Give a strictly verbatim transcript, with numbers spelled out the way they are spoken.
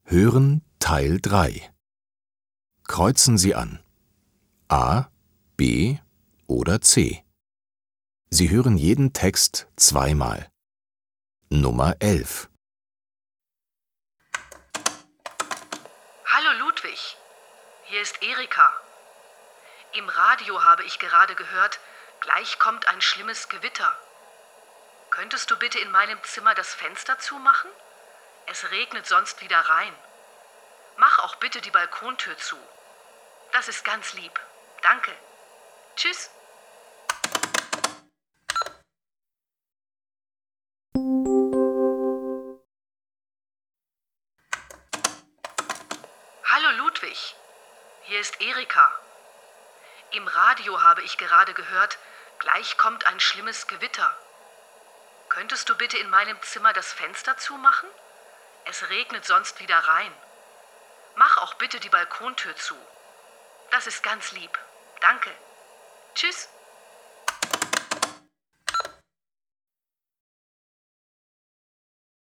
Hören Teil drei. Kreuzen Sie an. A, B oder C. Sie hören jeden Text zweimal. Nummer elf. Hallo Ludwig, hier ist Erika. Im Radio habe ich gerade gehört, gleich kommt ein schlimmes Gewitter. Könntest du bitte in meinem Zimmer das Fenster zumachen? Es regnet sonst wieder rein. Mach auch bitte die Balkontür zu. Das ist ganz lieb. Danke. Tschüss. Hallo Ludwig, hier ist Erika. Im Radio habe ich gerade gehört, gleich kommt ein schlimmes Gewitter. Könntest du bitte in meinem Zimmer das Fenster zumachen? Es regnet sonst wieder rein. Mach auch bitte die Balkontür zu. Das ist ganz lieb. Danke. Tschüss.